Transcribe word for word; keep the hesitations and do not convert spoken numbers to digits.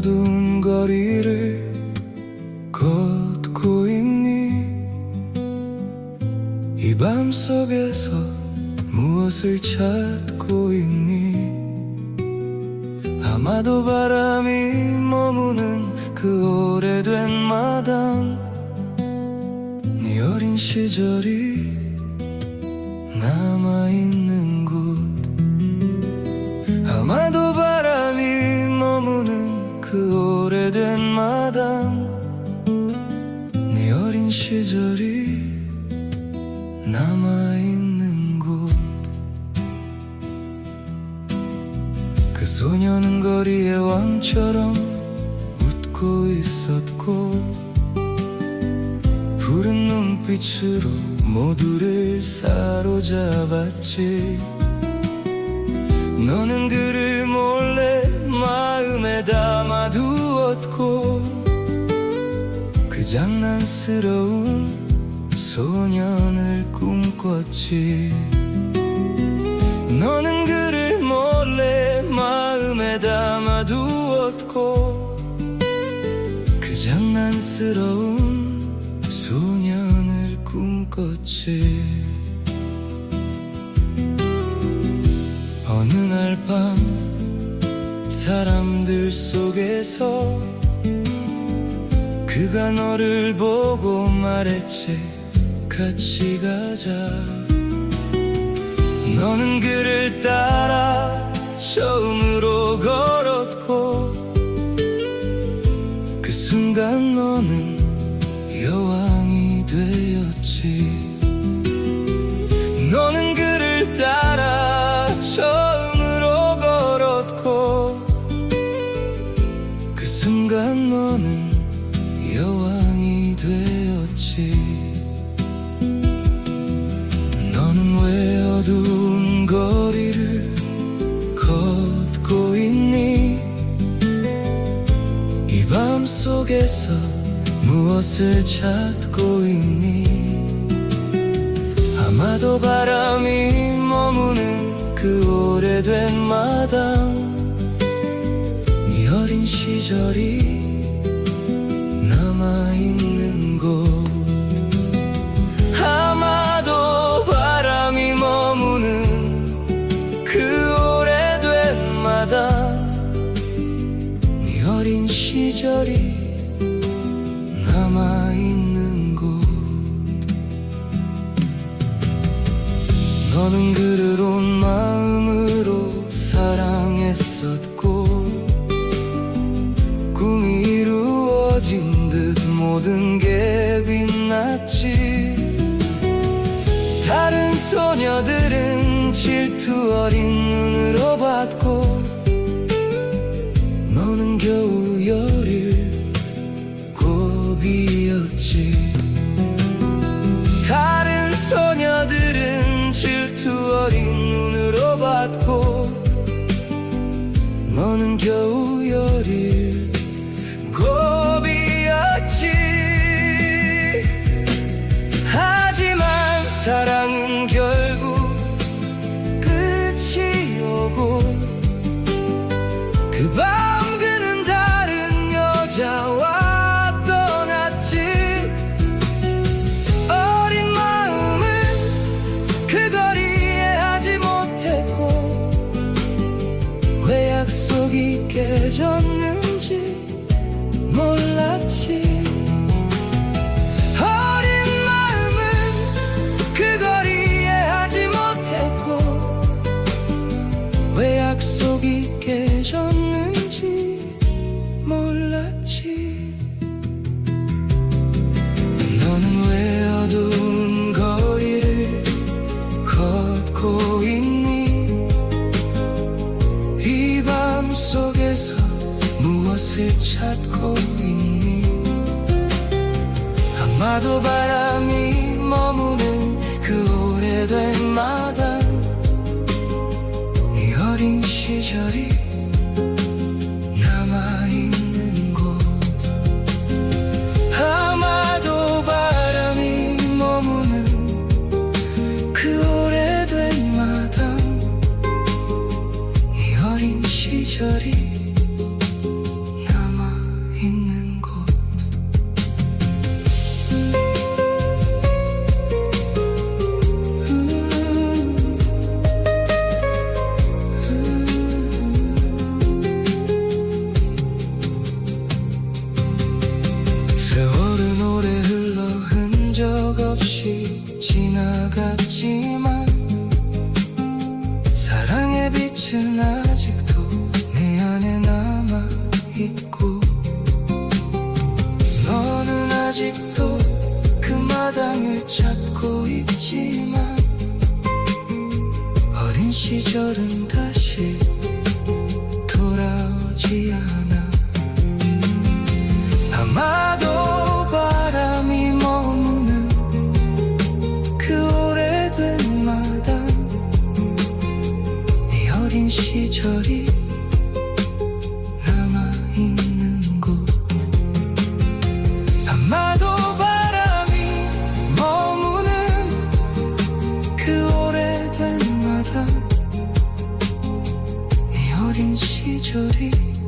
어두운 거리를 걷고 있니? 이 밤 속에서 무엇을 찾고 있니? 아마도 바람이 머무는 그 오래된 마당, 네 어린 시절이 남아있는 곳. 아마도 바람이 머무는 그 오래된 마당, 네 어린 시절이 남아있는 곳. 그 소녀는 거리의 왕처럼 웃고 있었고, 푸른 눈빛으로 모두를 사로잡았지. 너는 그를 몰래 마음에 담아두었고, 그 장난스러운 소년을 꿈꿨지. 너는 그를 몰래 마음에 담아두었고, 그 장난스러운 소년을 꿈꿨지. 어느 날 밤 사람들 속에서 그가 너를 보고 말했지. 같이 가자. 너는 그를 따라 처음으로 걸었고, 그 순간 너는 여왕이 되었지. 너는 그를 따라 처음으로 걸었고, 그 순간 너는 여왕이 되었지. 너는 왜 어두운 거리를 걷고 있니? 이 밤 속에서 무엇을 찾고 있니? 아마도 바람이 머무는 그 오래된 마당, 네 어린 시절이 남아있는 곳. 아마도 바람이 머무는 그 오래된 마당, 네 어린 시절이 남아있는 곳. 너는 그를 온 마음으로 사랑했었고, 꿈이 이루어진 듯 모든 게 빛났지. 다른 소녀들은 질투 어린 눈으로 봤고, 너는 겨우 열일 곱이었지. 다른 소녀들은 질투 어린 눈으로 봤고, 너는 겨우 열일 곱이었지. 하지만 사랑은 결국 끝이 오고, 그 밤 그는 다른 여자와 떠났지. 어린 마음은 그 거리에 하지 못했고, 왜 약속이 깨졌는지 몰랐지. 어린 마음은 그 거리에 하지 못했고, 왜 약속이 깨졌는지 몰랐지. 너는 왜 어두운 거리를 걷고 있니? 이 밤 속에서 무엇을 찾고 있니? 아마도 바람이 머무는 그 오래된 마당, 네 어린 시절이 남아있는 곳. 아마도 바람이 머무는 그 오래된 마당, 네 어린 시절이 남아 시절은 다시 돌아오지 않아. 아마도 바람이 머무는 그 오래된 마당, 네 어린 시절이 남아있는 곳. 아마도 바람이 머무는 그 오래된 마당, 네 어린 시절이